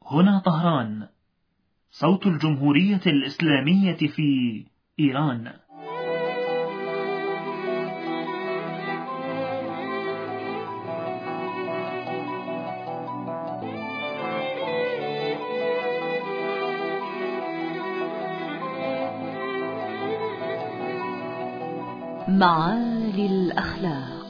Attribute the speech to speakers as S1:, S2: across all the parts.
S1: هنا طهران، صوت الجمهورية الإسلامية في إيران.
S2: معالي الأخلاق.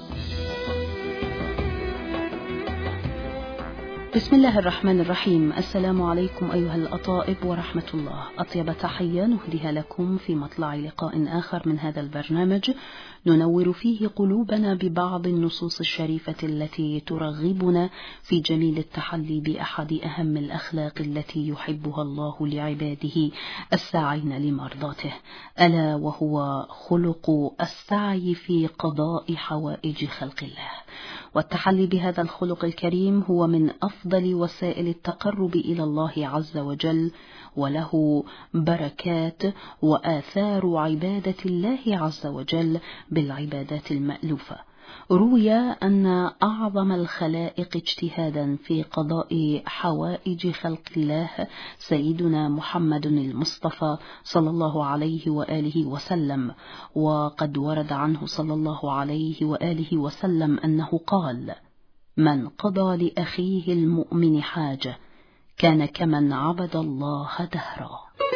S2: بسم الله الرحمن الرحيم. السلام عليكم أيها الأطائب ورحمة الله. أطيب تحية نهديها لكم في مطلع لقاء آخر من هذا البرنامج ننور فيه قلوبنا ببعض النصوص الشريفة التي ترغبنا في جميل التحلي بأحد أهم الأخلاق التي يحبها الله لعباده الساعين لمرضاته، ألا وهو خلق السعي في قضاء حوائج خلق الله. والتحلي بهذا الخلق الكريم هو من أفضل وسائل التقرب إلى الله عز وجل، وله بركات وآثار عبادة الله عز وجل بالعبادات المألوفة. روي أن أعظم الخلائق اجتهادا في قضاء حوائج خلق الله سيدنا محمد المصطفى صلى الله عليه وآله وسلم، وقد ورد عنه صلى الله عليه وآله وسلم أنه قال: من قضى لأخيه المؤمن حاجة كان كمن عبد الله دهرا.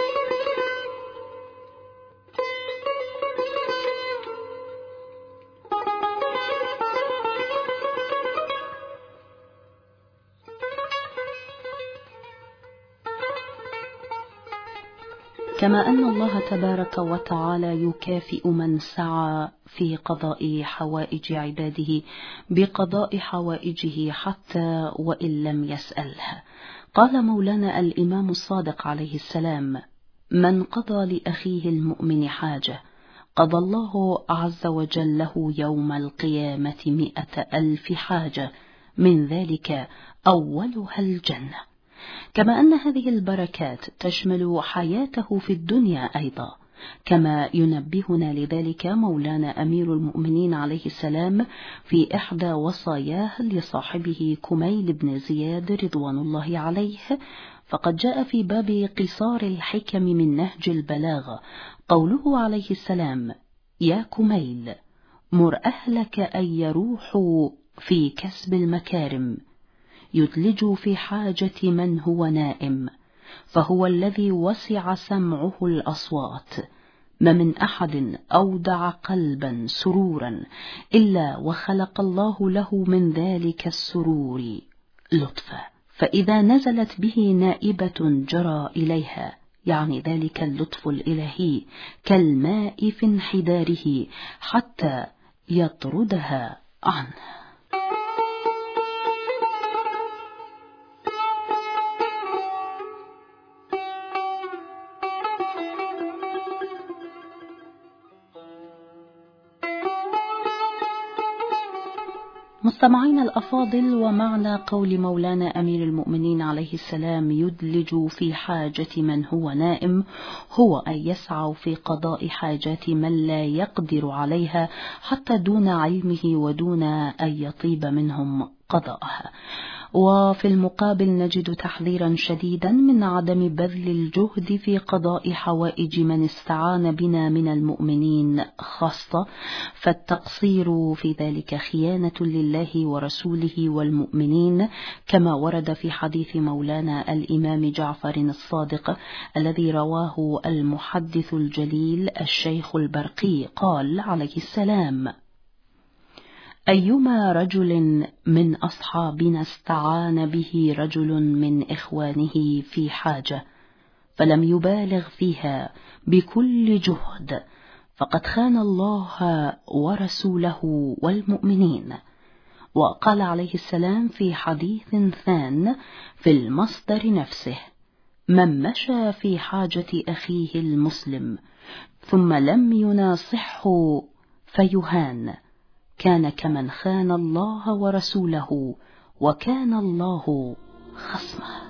S2: كما أن الله تبارك وتعالى يكافئ من سعى في قضاء حوائج عباده بقضاء حوائجه حتى وإن لم يسألها. قال مولانا الإمام الصادق عليه السلام: من قضى لأخيه المؤمن حاجة قضى الله عز وجل له يوم القيامة 100,000 حاجة، من ذلك أولها الجنة. كما أن هذه البركات تشمل حياته في الدنيا أيضا، كما ينبهنا لذلك مولانا أمير المؤمنين عليه السلام في إحدى وصاياه لصاحبه كميل بن زياد رضوان الله عليه. فقد جاء في باب قصار الحكم من نهج البلاغة قوله عليه السلام: يا كميل، مر أهلك أن يروحوا في كسب المكارم، يدلج في حاجة من هو نائم، فهو الذي وسع سمعه الأصوات. ما من أحد أودع قلبا سرورا إلا وخلق الله له من ذلك السرور لطفا، فإذا نزلت به نائبة جرى إليها، يعني ذلك اللطف الإلهي كالماء في انحداره حتى يطردها عنه. مستمعين الأفاضل، ومعنى قول مولانا أمير المؤمنين عليه السلام يدلج في حاجة من هو نائم هو أن يسعى في قضاء حاجات من لا يقدر عليها حتى دون علمه ودون أن يطيب منهم قضاءها. وفي المقابل نجد تحذيرا شديدا من عدم بذل الجهد في قضاء حوائج من استعان بنا من المؤمنين خاصة، فالتقصير في ذلك خيانة لله ورسوله والمؤمنين، كما ورد في حديث مولانا الإمام جعفر الصادق الذي رواه المحدث الجليل الشيخ البرقي قال عليه السلام: أيما رجل من أصحابنا استعان به رجل من إخوانه في حاجة فلم يبالغ فيها بكل جهد فقد خان الله ورسوله والمؤمنين. وقال عليه السلام في حديث ثان في المصدر نفسه: من مشى في حاجة أخيه المسلم ثم لم يناصحه فيهان كان كمن خان الله ورسوله وكان الله خصمه.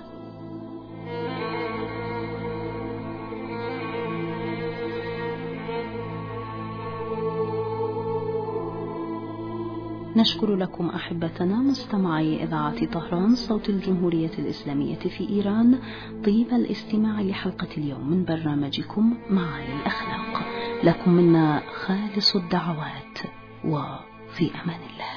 S2: نشكر لكم أحبتنا مستمعي إذاعة طهران صوت الجمهورية الإسلامية في إيران طيب الاستماع لحلقة اليوم من برنامجكم معالي الأخلاق. لكم منا خالص الدعوات، وفي أمان الله.